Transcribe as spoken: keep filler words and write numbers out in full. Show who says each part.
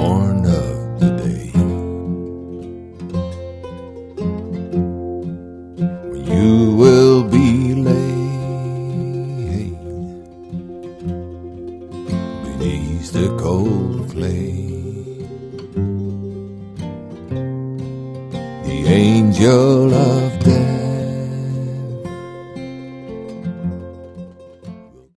Speaker 1: warned of the day when you will be laid beneath the cold flame. The angel of death